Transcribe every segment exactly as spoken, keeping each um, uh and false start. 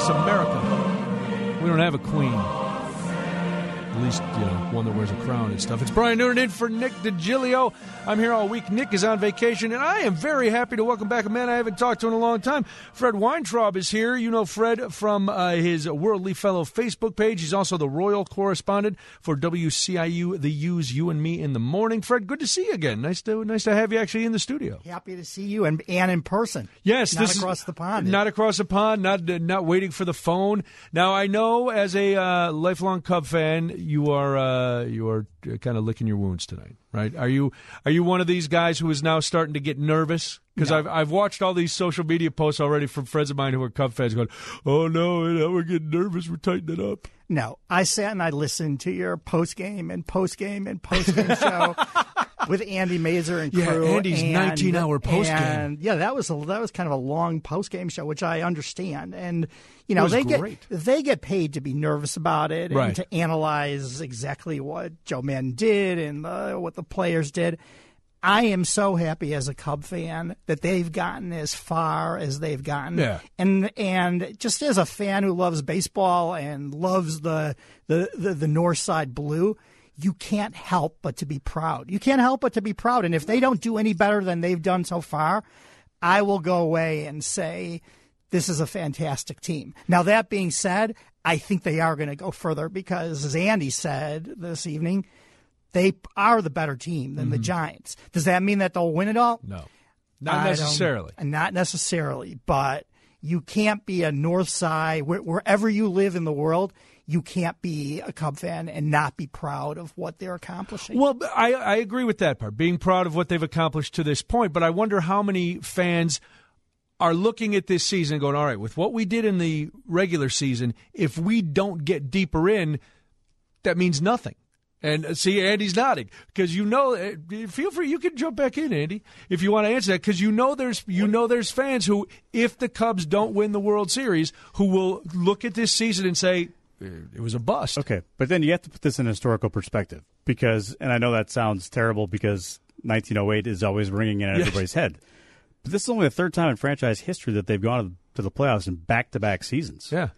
This America. We don't have a queen. At least, you know, one that wears a crown and stuff. It's Brian Noonan in for Nick DiGilio. I'm here all week. Nick is on vacation, and I am very happy to welcome back a man I haven't talked to in a long time. Fred Weintraub is here. You know Fred from uh, his Worldly Fellow Facebook page. He's also the Royal correspondent for W C I U, The U's You and Me in the Morning. Fred, good to see you again. Nice to nice to have you actually in the studio. Happy to see you, and, and in person. Yes. Not this across is, the pond. Not across the pond, not, uh, not waiting for the phone. Now, I know as a uh, lifelong Cub fan, you are... Uh, you are kind of licking your wounds tonight, right? Are you are you one of these guys who is now starting to get nervous? Because no. I've I've watched all these social media posts already from friends of mine who are Cub fans going, oh, no, now we're getting nervous. We're tightening it up. No, I sat and I listened to your post-game and post-game and post-game show with Andy Mazer and crew. Yeah, Andy's nineteen-hour post-game. And, yeah, that was, a, that was kind of a long post-game show, which I understand. And, you know, they great. get they get paid to be nervous about it and right. to analyze exactly what Joe Madden did and uh, what the players did. I am so happy as a Cub fan that they've gotten as far as they've gotten. Yeah. And and just as a fan who loves baseball and loves the the, the, the North Side Blue, you can't help but to be proud. You can't help but to be proud. And if they don't do any better than they've done so far, I will go away and say this is a fantastic team. Now, that being said, I think they are going to go further because, as Andy said this evening, they are the better team than mm-hmm. the Giants. Does that mean that they'll win it all? No, not necessarily. Not necessarily, but you can't be a North Side, where, wherever you live in the world, you can't be a Cub fan and not be proud of what they're accomplishing. Well, I, I agree with that part, being proud of what they've accomplished to this point, but I wonder how many fans are looking at this season and going, all right, with what we did in the regular season, if we don't get deeper in, that means nothing. And see, Andy's nodding because you know. Feel free, you can jump back in, Andy, if you want to answer that. Because you know, there's you know there's fans who, if the Cubs don't win the World Series, who will look at this season and say it was a bust. Okay, but then you have to put this in historical perspective because, and I know that sounds terrible because nineteen oh eight is always ringing in yes. everybody's head. But this is only the third time in franchise history that they've gone to the playoffs in back-to-back seasons. Yeah.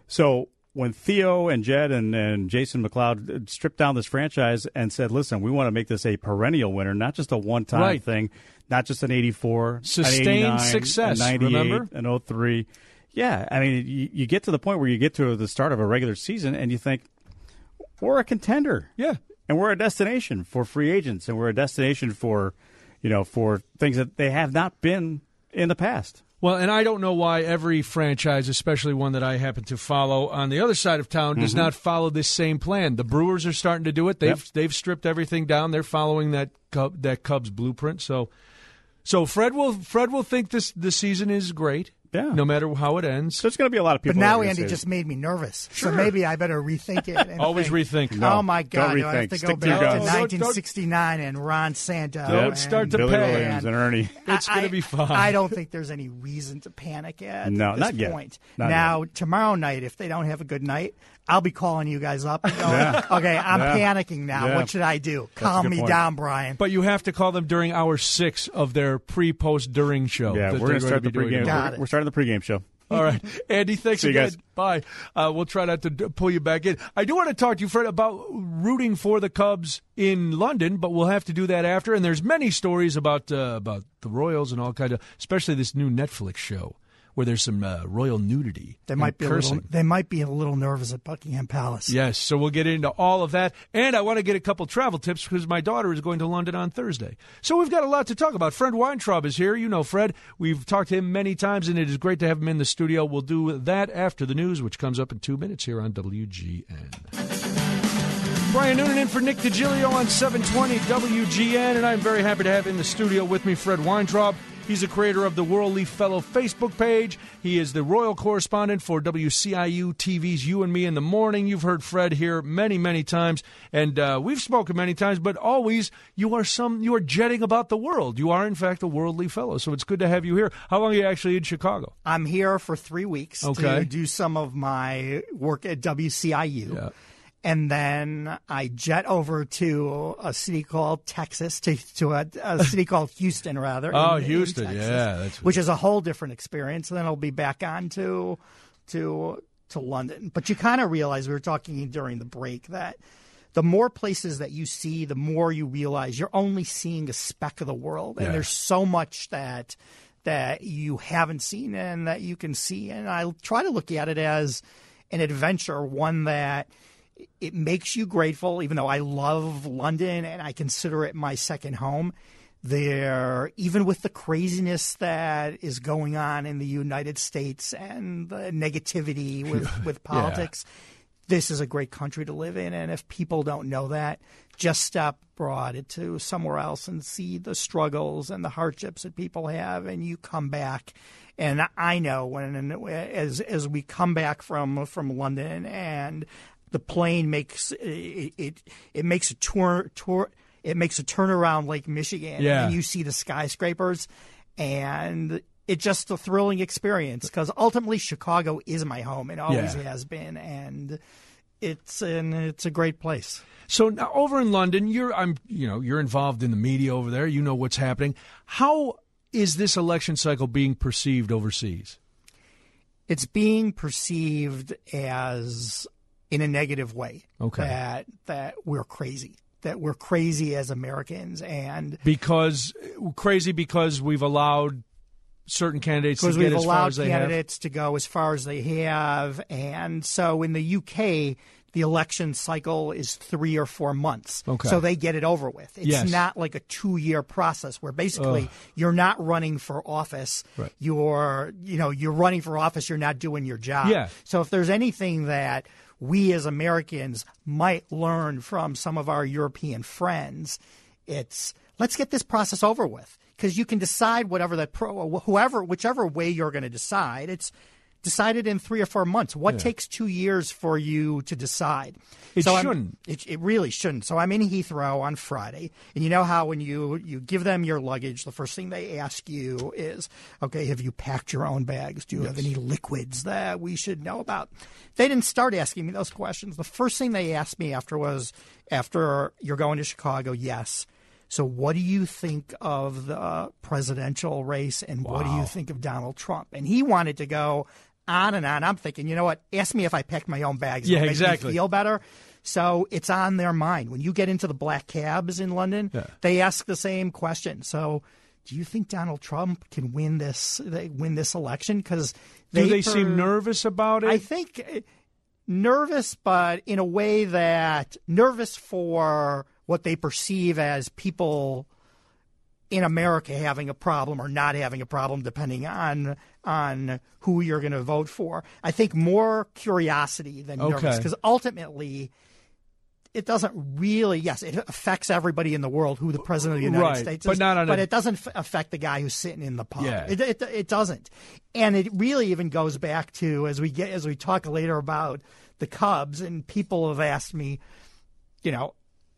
So when Theo and Jed and, and Jason McLeod stripped down this franchise and said, listen, we want to make this a perennial winner, not just a one-time right. thing, not just an eighty-four, sustained success, an ninety-eight, remember? an oh three. Yeah, I mean, you, you get to the point where you get to the start of a regular season and you think, we're a contender. Yeah. And we're a destination for free agents, and we're a destination for, you know, for things that they have not been in the past. Well, and I don't know why every franchise, especially one that I happen to follow on the other side of town, does mm-hmm. not follow this same plan. The Brewers are starting to do it. They've yep. they've stripped everything down. They're following that Cub, that Cubs blueprint. So, so Fred will Fred will think this this season is great. Yeah. No matter how it ends. There's going to be a lot of people. But now Andy just made me nervous. Sure. So maybe I better rethink it. And Always think, rethink. No, oh, my God. Don't Do I have rethink. to Stick go to your back to guns. nineteen sixty-nine and Ron Santo. Don't and start to Billy panic. Williams and Ernie. It's going to be fine. I don't think there's any reason to panic at no, this not yet. point. Not now, yet. tomorrow night, if they don't have a good night, I'll be calling you guys up and going, yeah. okay, I'm yeah. panicking now. Yeah. What should I do? That's Calm me point. down, Brian. But you have to call them during hour six of their pre, post, during show. Yeah, we're going to start the pregame. We're, we're starting the pregame show. All right. Andy, thanks See again. you guys. Bye. Uh, we'll try not to d- pull you back in. I do want to talk to you, Fred, about rooting for the Cubs in London, but we'll have to do that after. And there's many stories about uh, about the Royals and all kind of, especially this new Netflix show where there's some uh, royal nudity. They might be a cursing. little, they might be a little nervous at Buckingham Palace. Yes, so we'll get into all of that. And I want to get a couple travel tips because my daughter is going to London on Thursday. So we've got a lot to talk about. Fred Weintraub is here. You know Fred. We've talked to him many times, and it is great to have him in the studio. We'll do that after the news, which comes up in two minutes here on W G N. Brian Noonan in for Nick DiGilio on seven twenty W G N, and I'm very happy to have in the studio with me Fred Weintraub. He's the creator of the Worldly Fellow Facebook page. He is the royal correspondent for W C I U T V's You and Me in the Morning. You've heard Fred here many, many times, and uh, we've spoken many times, but always you are some you are jetting about the world. You are, in fact, a Worldly Fellow, so it's good to have you here. How long are you actually in Chicago? I'm here for three weeks okay. to do some of my work at W C I U. Yeah. And then I jet over to a city called Texas, to, to a, a city called Houston, rather. Oh, in, Houston, in Texas, yeah. That's which is a whole different experience. And then I'll be back on to to to London. But you kind of realize, we were talking during the break, that the more places that you see, the more you realize you're only seeing a speck of the world. And Yeah. there's so much that that you haven't seen and that you can see. And I try to look at it as an adventure, one that it makes you grateful, even though I love London and I consider it my second home. There, even with the craziness that is going on in the United States and the negativity with, with politics, yeah. This is a great country to live in. And if people don't know that, just step abroad to somewhere else and see the struggles and the hardships that people have, and you come back. And I know when as as we come back from from London and the plane makes it it, it makes a tour tour. It makes a turn around Lake Michigan, yeah. and you see the skyscrapers, and it's just a thrilling experience because ultimately Chicago is my home and always yeah. has been, and it's an it's a great place. So now over in London, you're I'm you know you're involved in the media over there. You know what's happening. How is this election cycle being perceived overseas? It's being perceived as in a negative way. Okay, that that we're crazy. That we're crazy as Americans, and because crazy because we've allowed certain candidates to get as far as they have. Because we've allowed candidates to go as far as they have, and so in the U K, the election cycle is three or four months. Okay. So they get it over with. It's yes. not like a two-year process where basically Ugh. you're not running for office. Right. You're, you know, you're running for office. You're not doing your job. Yeah. So if there's anything that we as Americans might learn from some of our European friends, it's let's get this process over with, because you can decide whatever that pro, whoever, whichever way you're going to decide. It's decided in three or four months. What yeah. takes two years for you to decide? It so shouldn't. It, it really shouldn't. So I'm in Heathrow on Friday, and you know how when you, you give them your luggage, the first thing they ask you is, okay, have you packed your own bags? Do you yes. have any liquids that we should know about? They didn't start asking me those questions. The first thing they asked me after was, after you're going to Chicago, yes. So what do you think of the presidential race, and wow. what do you think of Donald Trump? And he wanted to go on and on. I'm thinking, you know what? Ask me if I packed my own bags. Yeah, It'll make exactly. me feel better. So it's on their mind. When you get into the black cabs in London, yeah. they ask the same question. So do you think Donald Trump can win this win this election? Because do they per, seem nervous about it? I think nervous, but in a way that nervous for what they perceive as people in America having a problem or not having a problem, depending on on who you're going to vote for. I think more curiosity than nervous, okay. because ultimately it doesn't really, yes, it affects everybody in the world who the president of the United right. States is, but, not on but a... it doesn't f- affect the guy who's sitting in the pub. Yeah. It, it, it doesn't. And it really even goes back to, as we get as we talk later about the Cubs, and people have asked me, you know,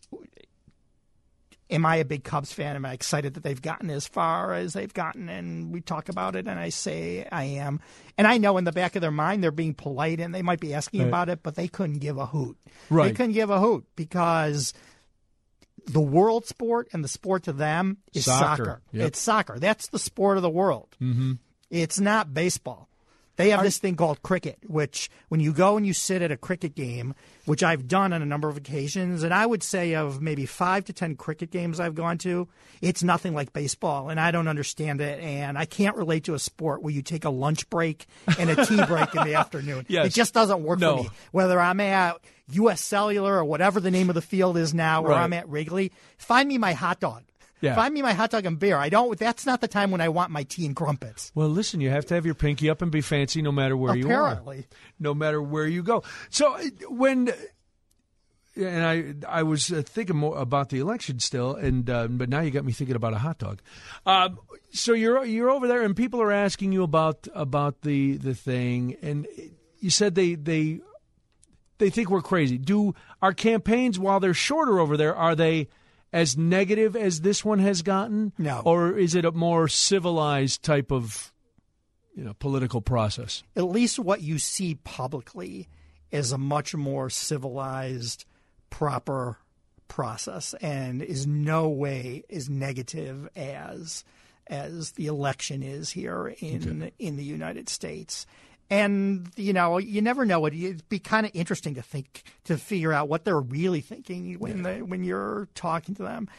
am I a big Cubs fan? Am I excited that they've gotten as far as they've gotten? And we talk about it, and I say I am. And I know in the back of their mind they're being polite, and they might be asking right. about it, but they couldn't give a hoot. Right. They couldn't give a hoot because the world sport and the sport to them is soccer. soccer. Yep. It's soccer. That's the sport of the world. Mm-hmm. It's not baseball. They have Are, this thing called cricket, which when you go and you sit at a cricket game, which I've done on a number of occasions, and I would say of maybe five to ten cricket games I've gone to, it's nothing like baseball, and I don't understand it, and I can't relate to a sport where you take a lunch break and a tea break in the afternoon. Yes. It just doesn't work no. for me. Whether I'm at U S Cellular or whatever the name of the field is now, or right. I'm at Wrigley, find me my hot dog. Yeah. Find me my hot dog and beer. I don't. That's not the time when I want my tea and crumpets. Well, listen, you have to have your pinky up and be fancy no matter where Apparently. you are. No matter where you go. So when, and I I was thinking more about the election still, and uh, but now you got me thinking about a hot dog. Uh, so you're you're over there, and people are asking you about about the the thing, and you said they they they think we're crazy. Do our campaigns, while they're shorter over there, are they as negative as this one has gotten? No. Or is it a more civilized type of, you know, political process? At least what you see publicly is a much more civilized, proper process, and is no way as negative as as the election is here in okay. in the United States. And, you know, you never know. It'd be kind of interesting to think, to figure out what they're really thinking when they, when you're talking to them.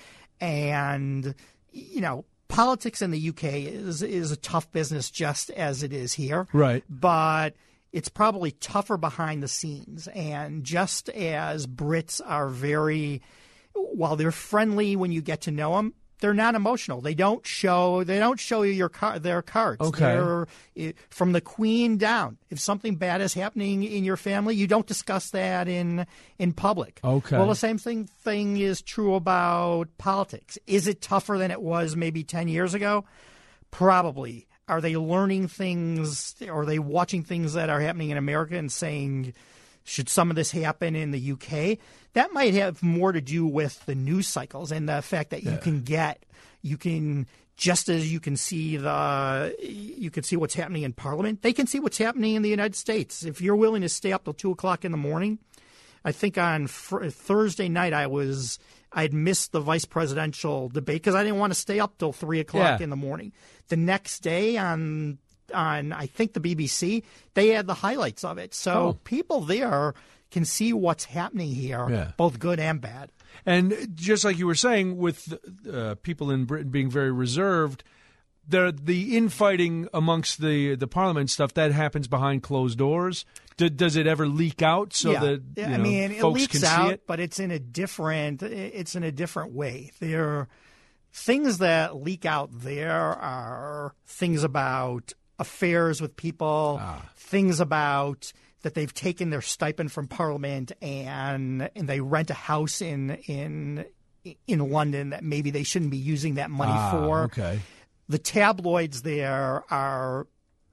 And, you know, politics in the U K is is a tough business just as it is here. Right. But it's probably tougher behind the scenes. And just as Brits are very, while they're friendly when you get to know them, they're not emotional. They don't show. They don't show you your car, their cards. Okay. They're, it, from the Queen down. If something bad is happening in your family, you don't discuss that in in public. Okay. Well, the same thing thing is true about politics. Is it tougher than it was maybe ten years ago? Probably. Are they learning things? Are they watching things that are happening in America and saying, should some of this happen in the U K? That might have more to do with the news cycles and the fact that you Yeah. can get, you can, just as you can see the, you can see what's happening in Parliament, they can see what's happening in the United States. If you're willing to stay up till two o'clock in the morning, I think on fr- Thursday night I was, I'd missed the vice presidential debate because I didn't want to stay up till three o'clock Yeah. in the morning. The next day on on I think the B B C, they had the highlights of it. So Oh. people there can see what's happening here, Yeah. both good and bad. And just like you were saying, with uh, people in Britain being very reserved, the the infighting amongst the the Parliament stuff that happens behind closed doors. Do, does it ever leak out so yeah. that you I know, mean, it folks leaks can out, see it? but it's in a different it's in a different way. There things that leak out there are things about affairs with people, Ah. things about that they've taken their stipend from Parliament and and they rent a house in in in London that maybe they shouldn't be using that money Ah, for. okay. The tabloids there are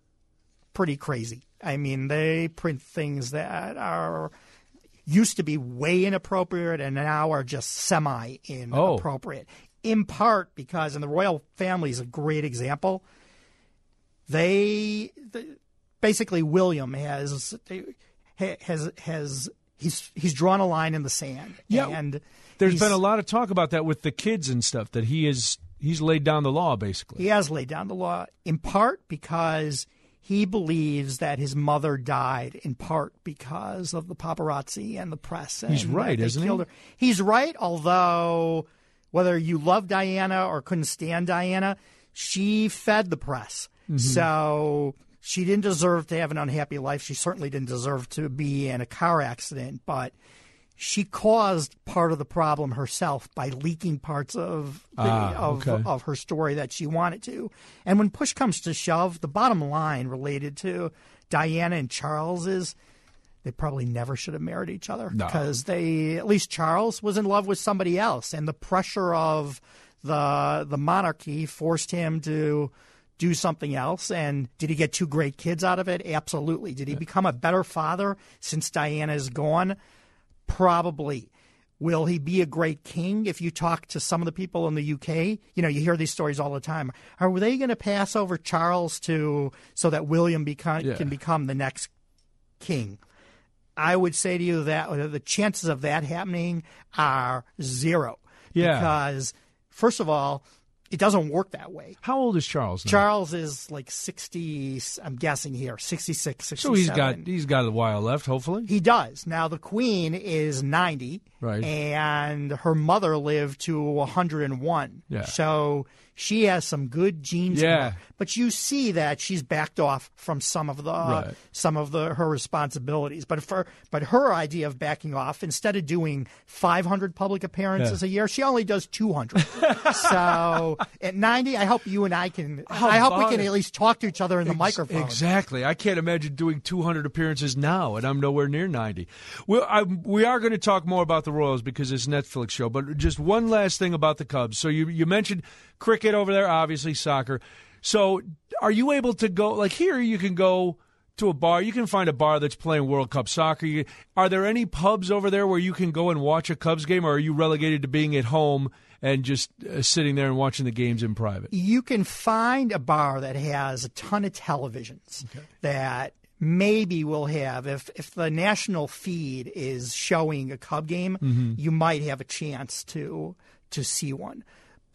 pretty crazy. I mean, they print things that are used to be way inappropriate and now are just semi inappropriate. In part because, and the royal family is a great example, they the, basically William has has has he's he's drawn a line in the sand. Yeah, and There's he's- been a lot of talk about that with the kids and stuff, that he is he's laid down the law basically. He has laid down the law, in part because he believes that his mother died, in part because of the paparazzi and the press. And He's right, that they isn't he? killed her. He's right, although whether you love Diana or couldn't stand Diana, she fed the press. Mm-hmm. So she didn't deserve to have an unhappy life. She certainly didn't deserve to be in a car accident, but she caused part of the problem herself by leaking parts of the, Ah, of, okay. of her story that she wanted to. And when push comes to shove, the bottom line related to Diana and Charles is they probably never should have married each other No. because they, at least Charles, was in love with somebody else, and the pressure of the the monarchy forced him to do something else. And did he get two great kids out of it? Absolutely. Did he become a better father since Diana is gone? Probably. Will he be a great king? If you talk to some of the people in the U K, you know, you hear these stories all the time. Are they going to pass over Charles to so that William become, Yeah. can become the next king? I would say to you that the chances of that happening are zero. Yeah. Because, first of all, it doesn't work that way. How old is Charles now? Charles is like sixty, I'm guessing here, sixty-six, So sixty-seven. he's got he's got a while left, hopefully. He does. Now, the Queen is ninety, Right. and her mother lived to one hundred one. Yeah. So she has some good genes in Yeah. her. But you see that she's backed off from some of the Right. some of the her responsibilities. But for but her idea of backing off, instead of doing five hundred public appearances Yeah. a year, she only does two hundred. So at ninety, I hope you and I can. How I hope we about can it? at least talk to each other in the Ex- microphone. Exactly. I can't imagine doing two hundred appearances now, and I'm nowhere near ninety. Well, I, we are going to talk more about the Royals because it's a Netflix show, but just one last thing about the Cubs. So you, you mentioned cricket over there, obviously soccer. So are you able to go, like here you can go to a bar. You can find a bar that's playing World Cup soccer. You, are there any pubs over there where you can go and watch a Cubs game, or are you relegated to being at home and just uh, sitting there and watching the games in private? You can find a bar that has a ton of televisions that maybe will have, if if the national feed is showing a Cub game, Mm-hmm. you might have a chance to to see one.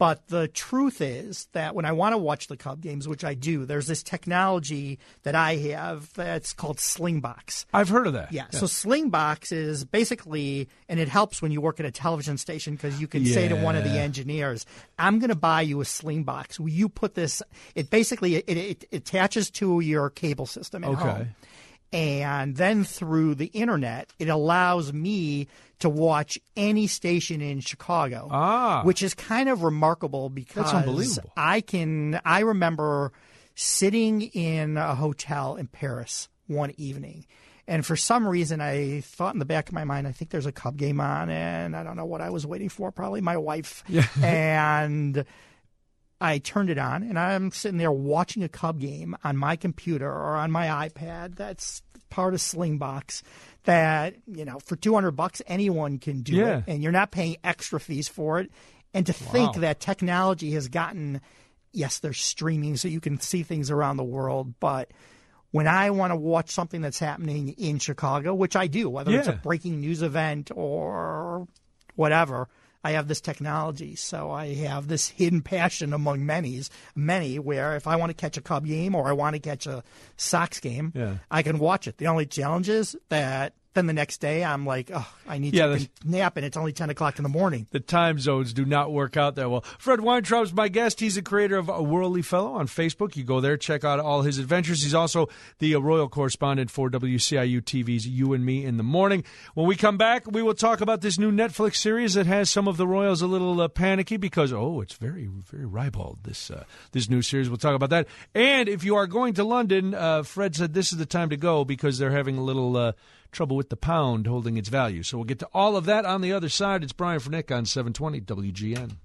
But the truth is that when I want to watch the Cub games, which I do, there's this technology that I have that's called Slingbox. I've heard of that. Yeah. yeah. So Slingbox is basically, and it helps when you work at a television station because you can yeah. say to one of the engineers, I'm going to buy you a Slingbox. Will you put this, it basically, it, it, it attaches to your cable system at okay. home. And then through the internet, it allows me to watch any station in Chicago, ah. which is kind of remarkable because That's unbelievable. I can. I remember sitting in a hotel in Paris one evening, and for some reason, I thought in the back of my mind, I think there's a Cub game on, and I don't know what I was waiting for. Probably my wife, yeah. and I turned it on, and I'm sitting there watching a Cub game on my computer or on my iPad. That's part of Slingbox. That, you know, for two hundred bucks, anyone can do yeah. it, and you're not paying extra fees for it. And to wow. think that technology has gotten, yes, there's streaming, so you can see things around the world, but when I want to watch something that's happening in Chicago, which I do, whether yeah. it's a breaking news event or whatever, I have this technology. So I have this hidden passion among many, many where if I want to catch a Cub game or I want to catch a Sox game, yeah. I can watch it. The only challenge is that then the next day I'm like, oh, I need yeah, to nap, and it's only ten o'clock in the morning. The time zones do not work out that well. Fred Weintraub's my guest. He's the creator of A Worldly Fellow on Facebook. You go there, check out all his adventures. He's also the uh, royal correspondent for W C I U T V's You and Me in the Morning. When we come back, we will talk about this new Netflix series that has some of the royals a little uh, panicky because, oh, it's very, very ribald, this, uh, this new series. We'll talk about that. And if you are going to London, uh, Fred said this is the time to go because they're having a little uh, trouble with the pound holding its value. So we'll get to all of that on the other side. It's Brian Fernick on seven twenty W G N.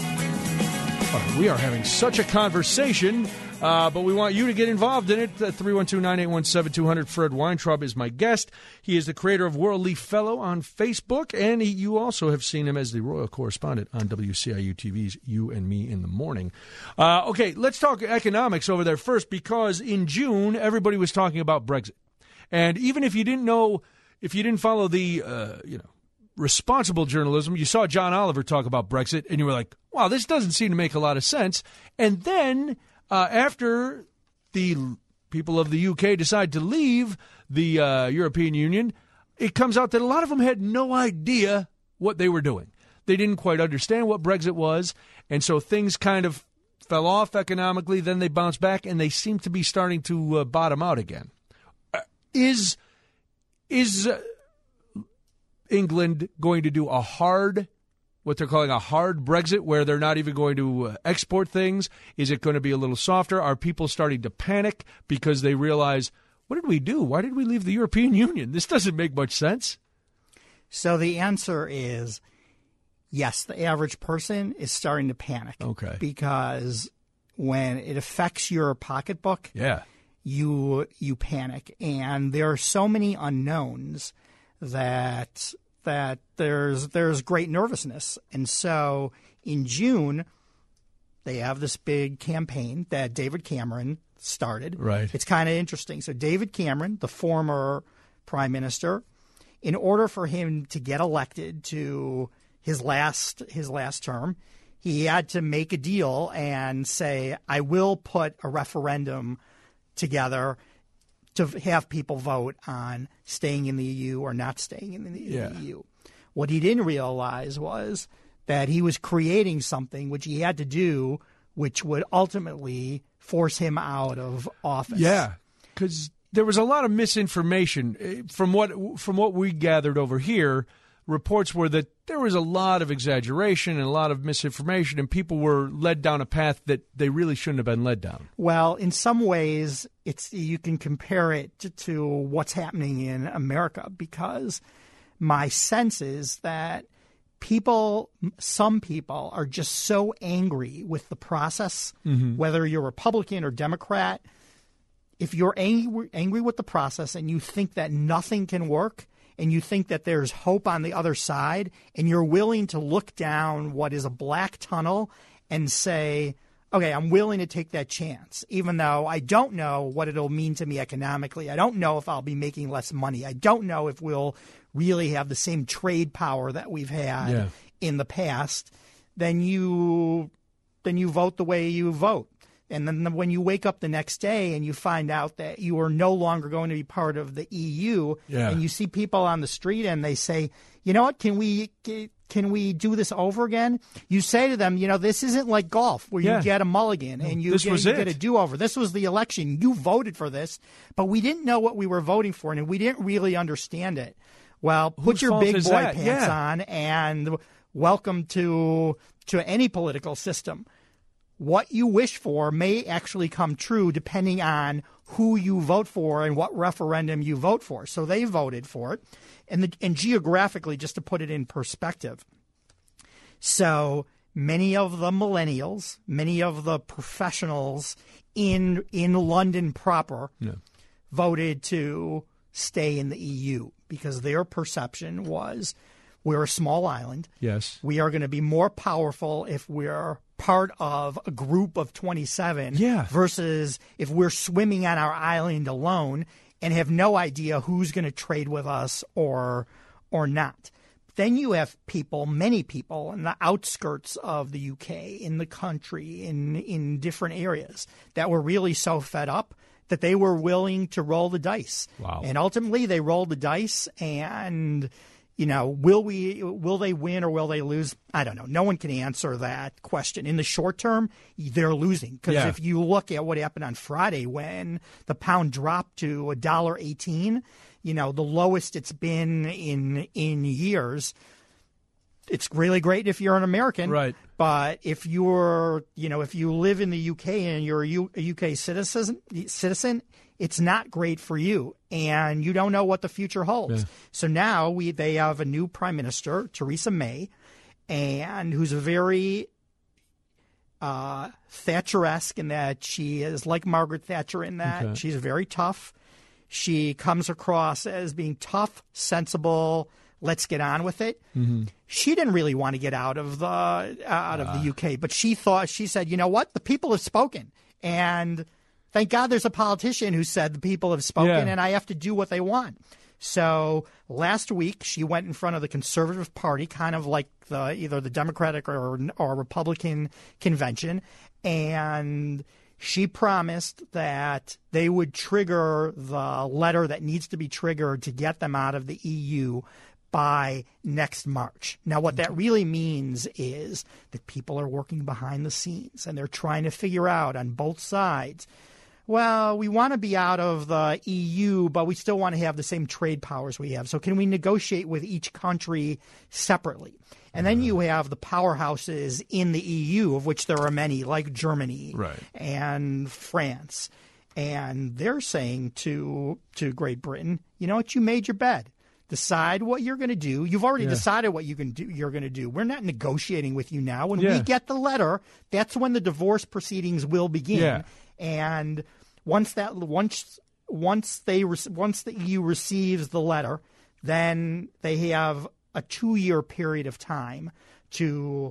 Oh, we are having such a conversation, uh, but we want you to get involved in it. Uh, three one two, nine eight one, seven two zero zero. Fred Weintraub is my guest. He is the creator of Worldly Fellow on Facebook, and he, you also have seen him as the royal correspondent on W C I U T V's You and Me in the Morning. Uh, okay, let's talk economics over there first, because in June, everybody was talking about Brexit. And even if you didn't know, if you didn't follow the, uh, you know, responsible journalism, you saw John Oliver talk about Brexit, and you were like, wow, this doesn't seem to make a lot of sense. And then uh, after the people of the U K decide to leave the uh, European Union, it comes out that a lot of them had no idea what they were doing. They didn't quite understand what Brexit was, and so things kind of fell off economically. Then they bounced back, and they seem to be starting to uh, bottom out again. Is is uh, England going to do a hard, what they're calling a hard Brexit, where they're not even going to uh, export things? Is it going to be a little softer? Are people starting to panic because they realize, what did we do? Why did we leave the European Union? This doesn't make much sense. So the answer is yes, the average person is starting to panic. Okay. Because when it affects your pocketbook, yeah. you you panic, and there are so many unknowns that that there's there's great nervousness. And so in June, they have this big campaign that David Cameron started. Right. It's kind of interesting. So David Cameron, the former prime minister, in order for him to get elected to his last his last term, he had to make a deal and say, I will put a referendum together to have people vote on staying in the E U or not staying in the yeah. E U. What he didn't realize was that he was creating something which he had to do, which would ultimately force him out of office. Yeah, because there was a lot of misinformation. From what from what we gathered over here, reports were that there was a lot of exaggeration and a lot of misinformation, and people were led down a path that they really shouldn't have been led down. Well, in some ways, it's you can compare it to, to what's happening in America, because my sense is that people, some people, are just so angry with the process, mm-hmm. whether you're Republican or Democrat. If you're angry, angry with the process and you think that nothing can work, and you think that there's hope on the other side, and you're willing to look down what is a black tunnel and say, okay, I'm willing to take that chance, even though I don't know what it'll mean to me economically. I don't know if I'll be making less money. I don't know if we'll really have the same trade power that we've had yeah. in the past. Then you then you vote the way you vote. And then when you wake up the next day and you find out that you are no longer going to be part of the E U, yeah. and you see people on the street and they say, you know what, can we can we do this over again? You say to them, you know, this isn't like golf where yeah. you get a mulligan and you, this get, was you it. get a do-over. This was the election. You voted for this, but we didn't know what we were voting for, and we didn't really understand it. Well, put Whose your fault big is boy that? pants Yeah. on and welcome to to any political system. What you wish for may actually come true depending on who you vote for and what referendum you vote for. So they voted for it. And, the, and geographically, just to put it in perspective, so many of the millennials, many of the professionals in in London proper yeah. voted to stay in the E U because their perception was we're a small island. Yes. We are going to be more powerful if we're part of a group of twenty-seven yeah. versus if we're swimming on our island alone and have no idea who's going to trade with us or or not. Then you have people, many people in the outskirts of the U K, in the country, in in different areas that were really so fed up that they were willing to roll the dice. Wow. And ultimately they rolled the dice, and you know, will we will they win or will they lose? I don't know. No one can answer that question. In the short term, they're losing because yeah. if you look at what happened on Friday when the pound dropped to a dollar eighteen, you know, the lowest it's been in in years. It's really great if you're an American, right? But if you're, you know, if you live in the U K and you're a, U, a U K citizen, citizen, it's not great for you, and you don't know what the future holds. Yeah. So now we they have a new prime minister, Theresa May, and who's a very uh, Thatcher-esque in that she is like Margaret Thatcher in that okay. she's very tough. She comes across as being tough, sensible. Let's get on with it. Mm-hmm. She didn't really want to get out of the uh, out of uh. the U K, but she thought she said, you know what, the people have spoken, and thank God there's a politician who said the people have spoken, yeah. and I have to do what they want. So last week she went in front of the Conservative Party, kind of like the either the Democratic or or Republican convention, and she promised that they would trigger the letter that needs to be triggered to get them out of the E U by next March. Now, what that really means is that people are working behind the scenes and they're trying to figure out on both sides, well, we want to be out of the E U, but we still want to have the same trade powers we have. So can we negotiate with each country separately? And then you have the powerhouses in the E U, of which there are many, like Germany right. and France. And they're saying to to Great Britain, you know what, you made your bed. Decide what you're going to do. You've already yeah. decided what you can do. You're going to do. We're not negotiating with you now. When yeah. we get the letter, that's when the divorce proceedings will begin. Yeah. And once that once once they once the E U receives the letter, then they have a two-year period of time to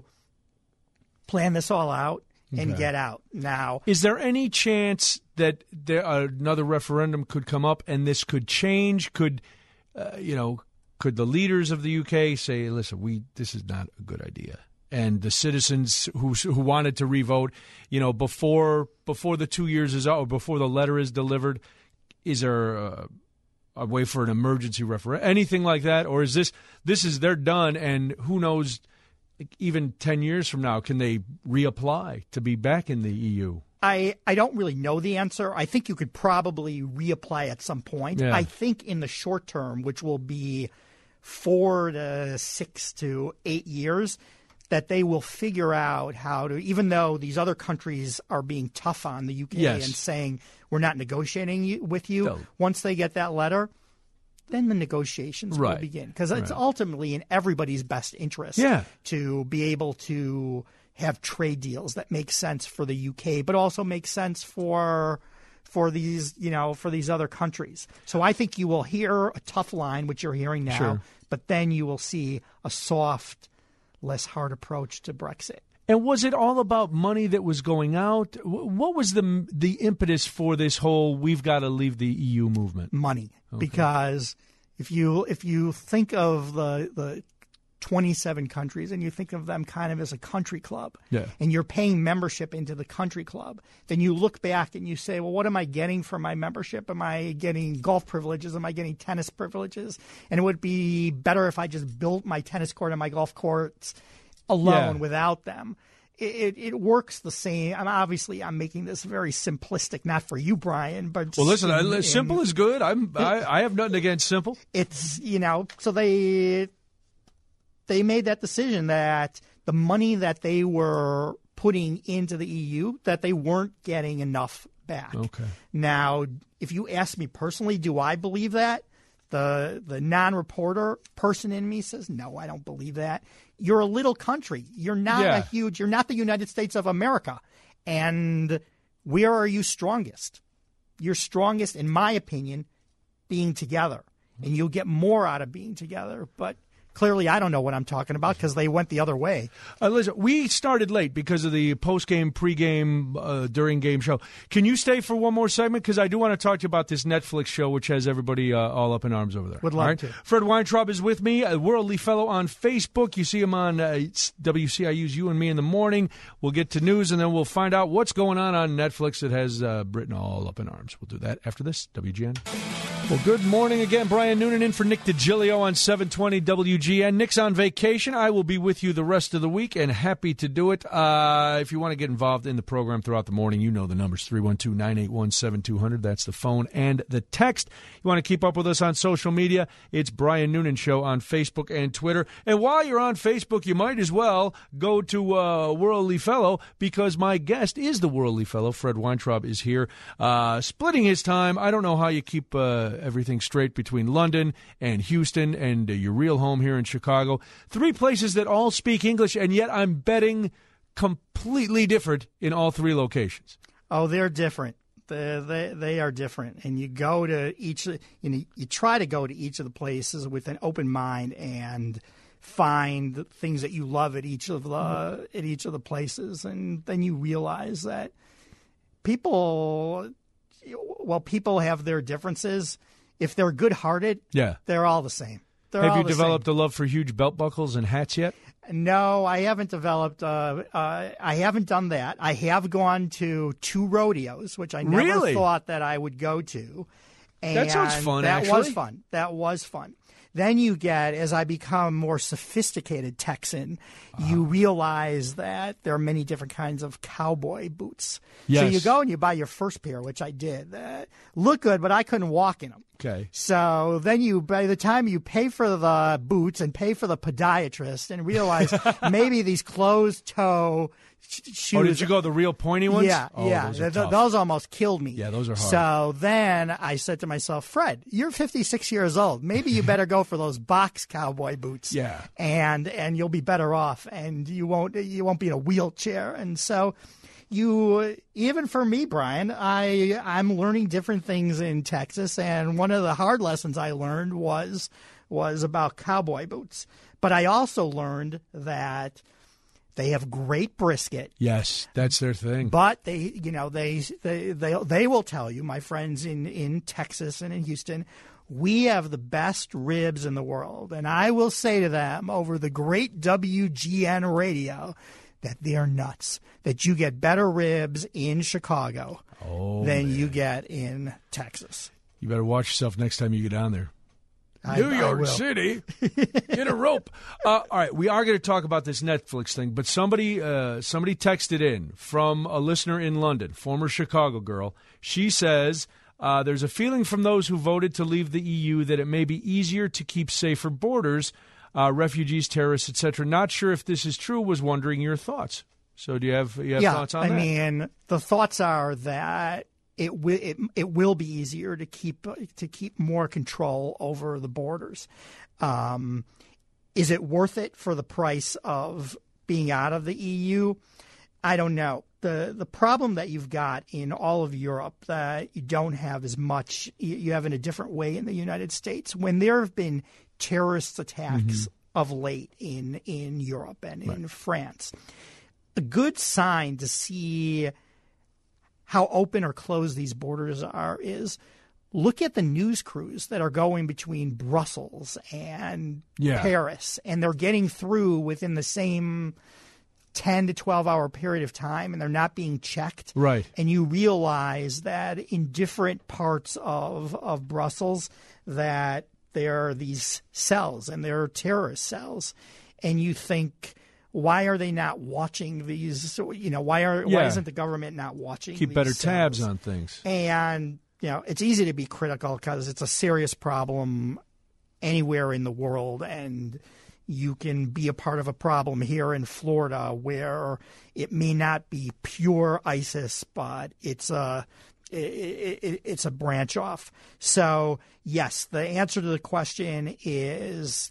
plan this all out and okay. get out. Now, is there any chance that there another referendum could come up and this could change? Could Uh, you know, could the leaders of the U K say, listen, we this is not a good idea? And the citizens who who wanted to revote, you know, before before the two years is out or before the letter is delivered, is there a, a way for an emergency referendum, anything like that? Or is this, this is, they're done, and who knows, even ten years from now, can they reapply to be back in the E U? I, I don't really know the answer. I think you could probably reapply at some point. Yeah. I think in the short term, which will be four to six to eight years, that they will figure out how to, even though these other countries are being tough on the U K yes. and saying we're not negotiating you, with you, They'll, once they get that letter, then the negotiations right. will begin. Because it's right. ultimately in everybody's best interest yeah. to be able to have trade deals that make sense for the U K, but also make sense for for these, you know, for these other countries. So I think you will hear a tough line, which you're hearing now, sure. but then you will see a soft, less hard approach to Brexit. And was it all about money that was going out? What was the the impetus for this whole "we've got to leave the E U" movement? Money, okay. because if you if you think of the the twenty-seven countries, and you think of them kind of as a country club, yeah. and you're paying membership into the country club, then you look back and you say, well, what am I getting for my membership? Am I getting golf privileges? Am I getting tennis privileges? And it would be better if I just built my tennis court and my golf courts alone yeah. without them. It, it, it works the same. I'm obviously I'm making this very simplistic, not for you, Brian, but well, listen, in, I, simple in, is good. I'm I, I have nothing against simple. It's you know, so they. They made that decision that the money that they were putting into the E U, that they weren't getting enough back. Okay. Now, if you ask me personally, do I believe that? The the non-reporter person in me says, no, I don't believe that. You're a little country. You're not yeah. a huge, you're not the United States of America. And where are you strongest? You're strongest, in my opinion, being together. And you'll get more out of being together. But clearly, I don't know what I'm talking about because they went the other way. Uh, listen, we started late because of the post-game, pre-game, uh, during-game show. Can you stay for one more segment? Because I do want to talk to you about this Netflix show, which has everybody uh, all up in arms over there. Would love right? to. Fred Weintraub is with me, a Worldly Fellow on Facebook. You see him on uh, W C I U's You and Me in the Morning. We'll get to news, and then we'll find out what's going on on Netflix that has uh, Britain all up in arms. We'll do that after this. W G N. Well, good morning again. Brian Noonan in for Nick DiGilio on seven twenty W G N. Nick's on vacation. I will be with you the rest of the week and happy to do it. Uh, if you want to get involved in the program throughout the morning, you know the numbers, three one two, nine eight one, seven two zero zero. That's the phone and the text. You want to keep up with us on social media, it's Brian Noonan Show on Facebook and Twitter. And while you're on Facebook, you might as well go to uh, Worldly Fellow because my guest is the Worldly Fellow. Fred Weintraub is here, uh, splitting his time. I don't know how you keep uh, everything straight between London and Houston and uh, your real home here in Chicago. Three places that all speak English, and yet I'm betting completely different in all three locations. Oh, they're different. They they, they are different, and you go to each. You know, you try to go to each of the places with an open mind and find things that you love at each of the at each of the places, and then you realize that people, well, people have their differences. If they're good-hearted, yeah, they're all the same. They're Have all you the developed same. a love for huge belt buckles and hats yet? No, I haven't developed. Uh, uh, I haven't done that. I have gone to two rodeos, which I never Really? thought that I would go to. And That sounds fun, That actually. was fun. That was fun. Then you get, as I become more sophisticated Texan, uh-huh. you realize that there are many different kinds of cowboy boots. Yes. So you go and you buy your first pair, which I did. Uh, look good, but I couldn't walk in them. Okay. So then you, by the time you pay for the boots and pay for the podiatrist and realize maybe these closed-toe sh- shoes. Oh, did you go the real pointy ones? Yeah, oh, yeah. Those, Th- are th- tough. those almost killed me. Yeah, those are hard. So then I said to myself, Fred, you're fifty-six years old. Maybe you better go for those box cowboy boots. Yeah. And and you'll be better off, and you won't you won't be in a wheelchair. And so. You even for me, Brian, I I'm learning different things in Texas, and one of the hard lessons I learned was was about cowboy boots. But I also learned that they have great brisket. Yes, that's their thing. But they, you know, they they they they will tell you, my friends in in Texas and in Houston, we have the best ribs in the world, and I will say to them over the great W G N radio that they're nuts, that you get better ribs in Chicago oh, than man. you get in Texas. You better watch yourself next time you get down there. I, New I York will. City, get a rope. Uh, all right, we are going to talk about this Netflix thing, but somebody uh, somebody texted in from a listener in London, former Chicago girl. She says, uh, there's a feeling from those who voted to leave the E U that it may be easier to keep safer borders, uh, refugees, terrorists, et cetera. Not sure if this is true, was wondering your thoughts. So do you have, you have yeah, thoughts on I that? I mean, the thoughts are that it will it, it will be easier to keep to keep more control over the borders. Um, is it worth it for the price of being out of the E U? I don't know. The the problem that you've got in all of Europe that you don't have as much, you have in a different way in the United States. When there have been terrorist attacks mm-hmm. of late in, in Europe and in right. France, a good sign to see how open or closed these borders are is look at the news crews that are going between Brussels and Yeah. Paris, and they're getting through within the same ten to twelve hour period of time, and they're not being checked. Right. And you realize that in different parts of, of Brussels that there are these cells, and there are terrorist cells. And you think, why are they not watching these? You know, why are Yeah. why isn't the government not watching Keep these better cells? tabs on things. And, you know, it's easy to be critical because it's a serious problem anywhere in the world. And you can be a part of a problem here in Florida where it may not be pure ISIS, but it's a it, it, it's a branch off. So, yes, the answer to the question is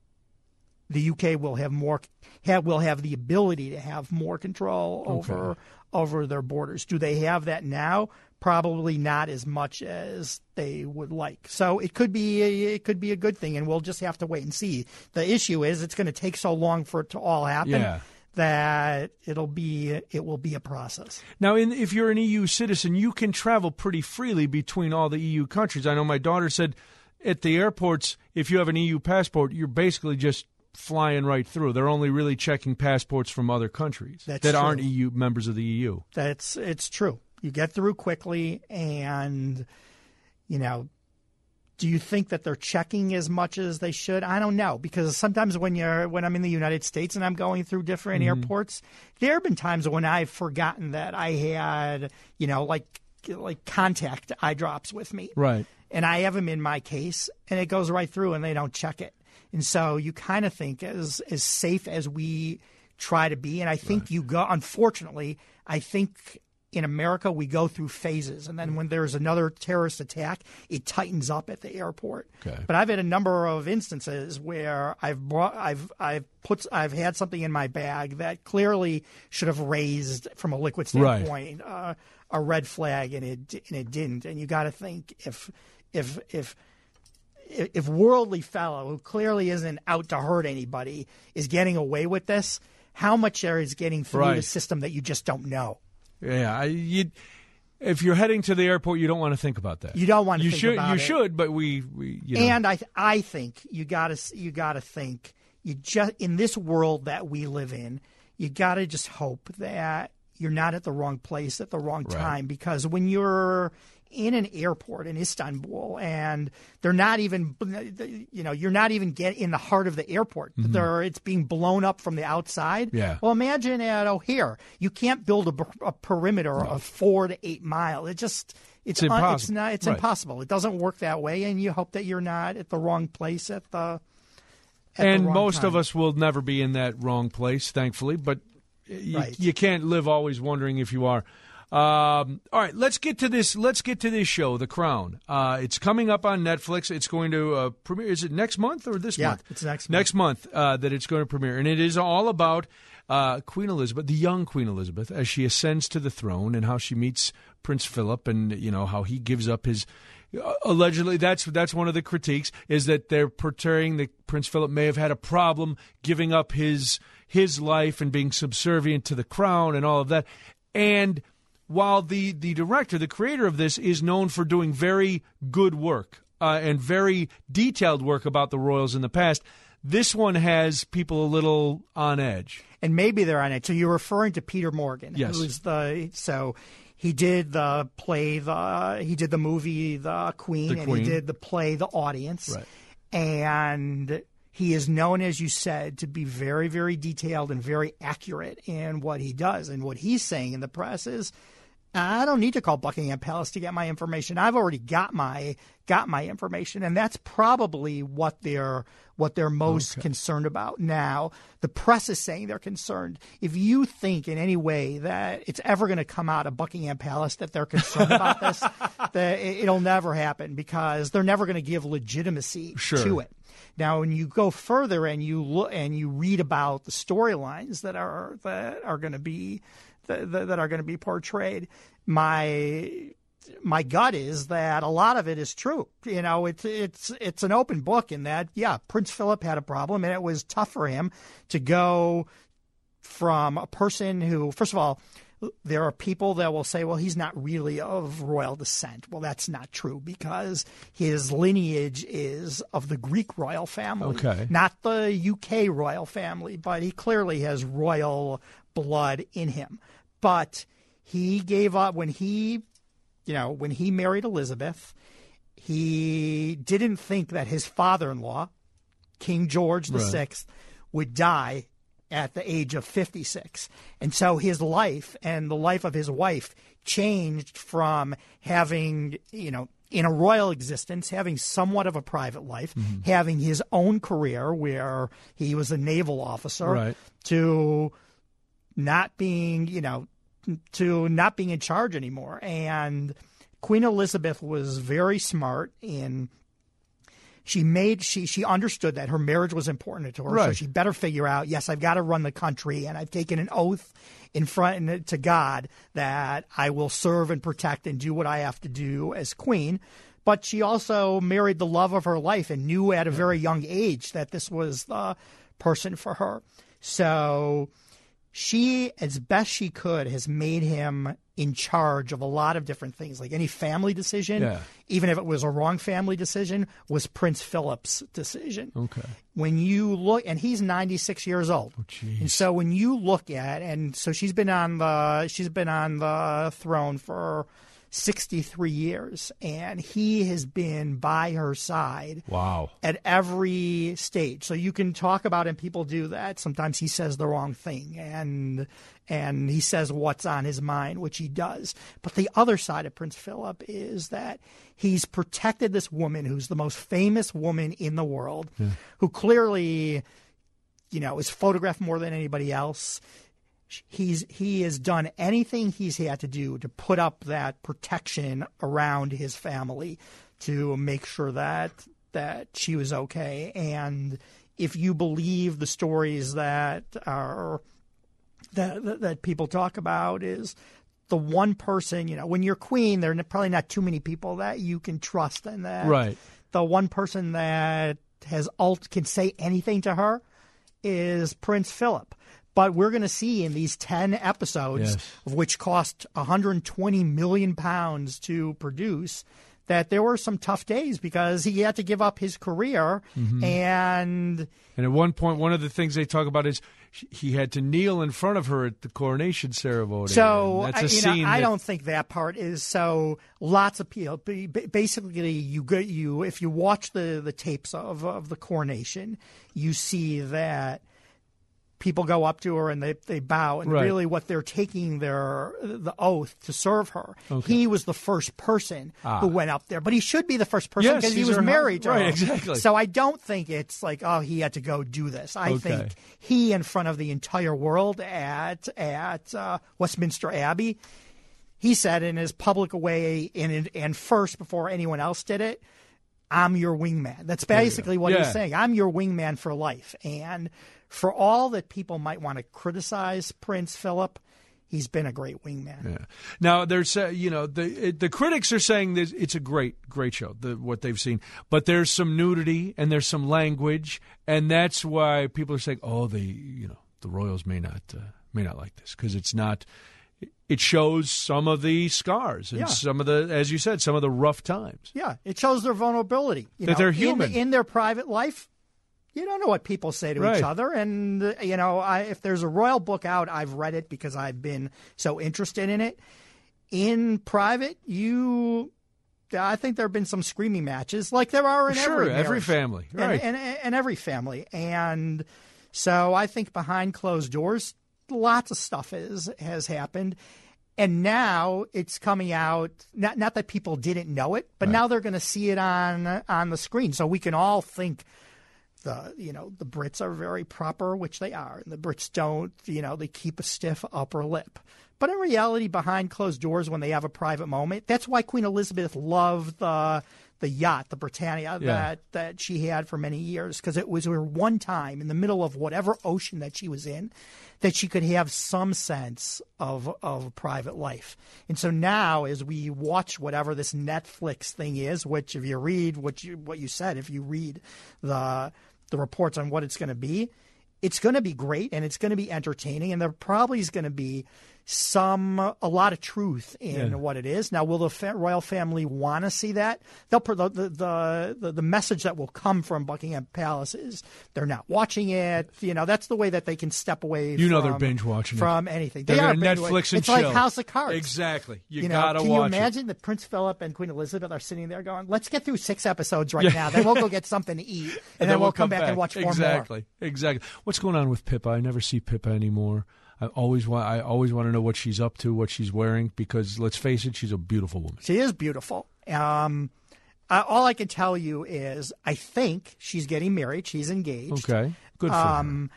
the U K will have more have will have the ability to have more control over Okay. over their borders. Do they have that now? Probably not as much as they would like. So it could be a, it could be a good thing, and we'll just have to wait and see. The issue is it's going to take so long for it to all happen Yeah. that it'll be it will be a process. Now, in, if you're an E U citizen, you can travel pretty freely between all the E U countries. I know my daughter said at the airports, if you have an E U passport, you're basically just flying right through. They're only really checking passports from other countries That's that true. aren't E U members of the E U. That's it's true. You get through quickly, and you know, do you think that they're checking as much as they should? I don't know, because sometimes when you're when I'm in the United States and I'm going through different Mm-hmm. airports, there have been times when I've forgotten that I had, you know, like like contact eye drops with me, Right. and I have them in my case, and it goes right through, and they don't check it. And so you kind of think as as safe as we try to be, and I think Right. you go. Unfortunately, I think in America we go through phases, and then when there's another terrorist attack, it tightens up at the airport. Okay. But I've had a number of instances where I've brought, I've I've put I've had something in my bag that clearly should have raised from a liquid Right. standpoint uh, a red flag, and it and it didn't. And you got to think if if if if worldly fellow who clearly isn't out to hurt anybody is getting away with this, how much there is getting through Right. the system that you just don't know. Yeah, I, you, if you're heading to the airport, you don't want to think about that. You don't want to You think should. about you it. should, but we, we you know. And I, I think you got to, you got to think you just in this world that we live in, you got to just hope that you're not at the wrong place at the wrong Right. time, because when you're in an airport in Istanbul and they're not even, you know, you're not even get in the heart of the airport. Mm-hmm. They're, it's being blown up from the outside. Yeah. Well, imagine at O'Hare, you can't build a, a perimeter of four to eight miles. It just, it's, It's un- impossible. it's not, it's Right. impossible. It doesn't work that way. And you hope that you're not at the wrong place at the, at the and wrong most time. of us will never be in that wrong place, thankfully. But you, Right. you can't live always wondering if you are. Um, all right, let's get to this. Let's get to this show, The Crown. Uh, it's coming up on Netflix. It's going to uh, premiere. Is it next month or this Yeah, month? it's next month. Next month uh, that it's going to premiere, and it is all about uh, Queen Elizabeth, the young Queen Elizabeth, as she ascends to the throne, and how she meets Prince Philip, and you know how he gives up his. Uh, allegedly, that's that's one of the critiques, is that they're portraying that Prince Philip may have had a problem giving up his his life and being subservient to the crown and all of that. And while the, the director, the creator of this, is known for doing very good work uh, and very detailed work about the royals in the past, this one has people a little on edge. And maybe they're on it. So you're referring to Peter Morgan, Yes. who's the so he did the play, the he did the movie, The Queen, The and Queen. he did the play, The Audience, Right. and he is known, as you said, to be very, very detailed and very accurate in what he does. And what he's saying in the press is, I don't need to call Buckingham Palace to get my information. I've already got my got my information, and that's probably what they're what they're most Okay. concerned about now. The press is saying they're concerned. If you think in any way that it's ever going to come out of Buckingham Palace that they're concerned about this, that it- it'll never happen, because they're never going to give legitimacy Sure. to it. Now, when you go further and you look and you read about the storylines that are that are going to be that, that are going to be portrayed, my my gut is that a lot of it is true. You know, it's it's it's an open book in that, yeah, Prince Philip had a problem, and it was tough for him to go from a person who, first of all, there are people that will say, well, he's not really of royal descent. Well, that's not true because his lineage is of the Greek royal family, okay. not the U K royal family, but he clearly has royal blood in him. But he gave up when he, you know, when he married Elizabeth, he didn't think that his father-in-law, King George the Sixth, right. would die at the age of fifty-six. And so his life and the life of his wife changed from having, you know, in a royal existence, having somewhat of a private life, mm-hmm. having his own career where he was a naval officer, right. to not being, you know, to not being in charge anymore. And Queen Elizabeth was very smart in She made she she understood that her marriage was important to her, right. so she better figure out. Yes, I've got to run the country, and I've taken an oath in front to God that I will serve and protect and do what I have to do as queen. But she also married the love of her life and knew at a very young age that this was the person for her. So she, as best she could, has made him in charge of a lot of different things. Like any family decision, yeah. even if it was a wrong family decision, was Prince Philip's decision. Okay. When you look, and he's ninety-six years old. Oh, geez. And so when you look at, and so she's been on the she's been on the throne for sixty-three years, and he has been by her side. Wow. At every stage. So you can talk about him. People do that. Sometimes he says the wrong thing, and and he says what's on his mind, which he does. But the other side of Prince Philip is that he's protected this woman who's the most famous woman in the world, yeah. who clearly, you know, is photographed more than anybody else. He's he has done anything he's had to do to put up that protection around his family to make sure that that she was okay. And if you believe the stories that are that that, that people talk about, is the one person, you know, when you're queen, there are probably not too many people that you can trust, and that right. the one person that has ult can say anything to her is Prince Philip. But we're going to see in these ten episodes, yes. of which cost one hundred twenty million pounds to produce, that there were some tough days because he had to give up his career. Mm-hmm. And and at one point, one of the things they talk about is he had to kneel in front of her at the coronation ceremony. So and that's a I, you scene know, I that... don't think that part is so. Lots of people, basically, you get you if you watch the, the tapes of of the coronation, you see that people go up to her and they, they bow, and right. really what they're taking their the oath to serve her. Okay. He was the first person ah. who went up there, but he should be the first person because yes, he was married to right, her. Exactly. So I don't think it's like, oh, he had to go do this. I okay. think he, in front of the entire world at at uh, Westminster Abbey, he said in his public way and and first before anyone else did it, I'm your wingman. That's basically what yeah. he's saying. I'm your wingman for life. And for all that people might want to criticize Prince Philip, he's been a great wingman. Yeah. Now, there's, uh, you know, the the critics are saying that it's a great, great show, the, what they've seen. But there's some nudity and there's some language, and that's why people are saying, oh, the you know the royals may not uh, may not like this because it's not. It shows some of the scars and yeah. some of the, as you said, some of the rough times. Yeah, it shows their vulnerability. You that know, they're human in, in their private life. You don't know what people say to right. each other. And, uh, you know, I, if there's a royal book out, I've read it because I've been so interested in it. In private, you, I think there have been some screaming matches like there are in sure, every every family. Right. And, and, and every family. And so I think behind closed doors, lots of stuff is, has happened. And now it's coming out, not, not that people didn't know it, but right. now they're going to see it on on the screen. So we can all think, the you know, the Brits are very proper, which they are. And the Brits don't, you know, they keep a stiff upper lip. But in reality, behind closed doors, when they have a private moment, that's why Queen Elizabeth loved the the yacht, the Britannia, yeah. that, that she had for many years, because it was her one time in the middle of whatever ocean that she was in that she could have some sense of of private life. And so now, as we watch whatever this Netflix thing is, which if you read what you what you said, if you read the the reports on what it's going to be, it's going to be great and it's going to be entertaining, and there probably is going to be some a lot of truth in Yeah. what it is. Now, will the fa- royal family want to see that? They'll the, the the the the message that will come from Buckingham Palace is they're not watching it. You know, that's the way that they can step away. You from, know they're binge watching it. from anything. They're They are gonna binge Netflix and It's chill. like House of Cards. Exactly. You, You know, gotta can watch you imagine that Prince Philip and Queen Elizabeth are sitting there going, "Let's get through six episodes right now. Then we'll go get something to eat, and, and then we'll come back, and watch four exactly. more." Exactly. What's going on with Pippa? I never see Pippa anymore. I always want. I always want to know what she's up to, what she's wearing, because let's face it, she's a beautiful woman. She is beautiful. Um, uh, all I can tell you is, I think she's getting married. She's engaged. Okay, good for Um,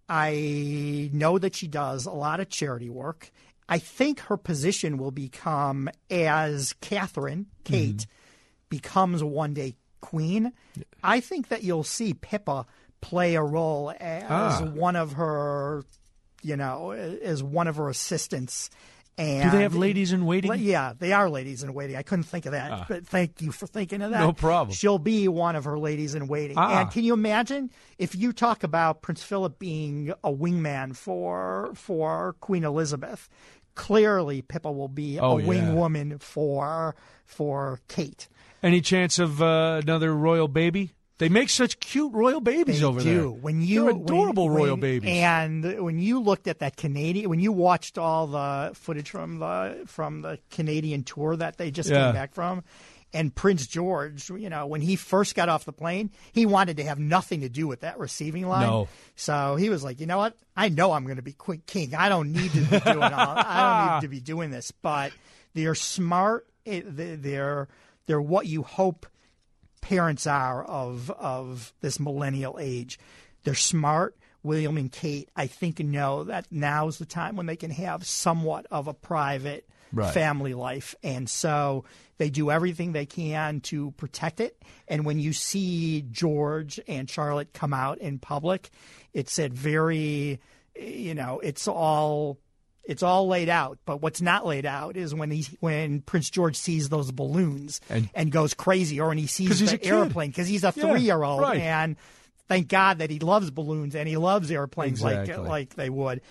I know that she does a lot of charity work. I think her position will become, as Catherine, Kate, Mm-hmm. becomes one day queen. I think that you'll see Pippa play a role as Ah. one of her, you know, as one of her assistants. And her. Do they have ladies in waiting? Yeah, they are ladies in waiting. I couldn't think of that, but thank you for thinking of that. No problem. She'll be one of her ladies in waiting. Ah. And can you imagine if you talk about Prince Philip being a wingman for for Queen Elizabeth? Clearly, Pippa will be Oh, a yeah. wing woman for for Kate. Any chance of uh, another royal baby? They make such cute royal babies They over do. there. When you They're adorable when- royal when- babies. And when you looked at that Canadian, when you watched all the footage from the from the Canadian tour that they just Yeah. came back from, and Prince George, you know, when he first got off the plane, he wanted to have nothing to do with that receiving line. No. So he was like, you know what? I know I'm going to be queen, king. I don't need to be doing all. I don't need to be doing this. But they're smart. It, they- they're they're what you hope parents are of of this millennial age. They're smart. William and Kate, I think, know that now's the time when they can have somewhat of a private Right. family life. And so they do everything they can to protect it. And when you see George and Charlotte come out in public, it's at very, you know, it's all it's all laid out. But what's not laid out is when he when Prince George sees those balloons And- and, goes crazy, or when he 'Cause sees he's the a kid. airplane, because he's a Yeah, three-year-old. right. And thank God that he loves balloons and he loves airplanes Exactly. like like they would.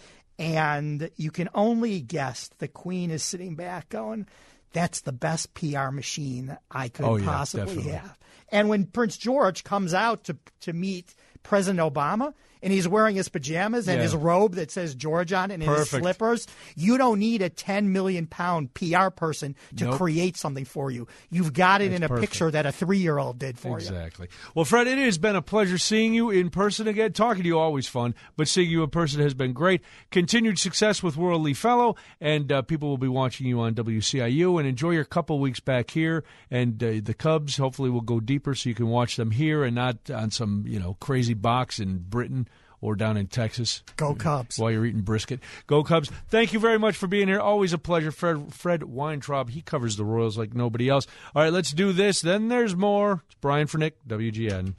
And you can only guess the Queen is sitting back going, that's the best P R machine I could Oh, yeah, possibly definitely. have. And when Prince George comes out to to meet President Obama, and he's wearing his pajamas and Yeah. his robe that says George on it and his Perfect. slippers, you don't need a ten million pound P R person to Nope. create something for you. You've got it That's in a perfect. picture that a three-year-old did for you. Exactly. Well, Fred, it has been a pleasure seeing you in person again. Talking to you always fun, but seeing you in person has been great. Continued success with Worldly Fellow, and uh, people will be watching you on W C I U. And enjoy your couple weeks back here. And uh, the Cubs, hopefully, will go deeper so you can watch them here and not on some you know crazy box in Britain or down in Texas. Go Cubs. While you're eating brisket. Go Cubs. Thank you very much for being here. Always a pleasure. Fred Fred Weintraub, he covers the Royals like nobody else. All right, let's do this. Then there's more. It's Brian Fernick, W G N.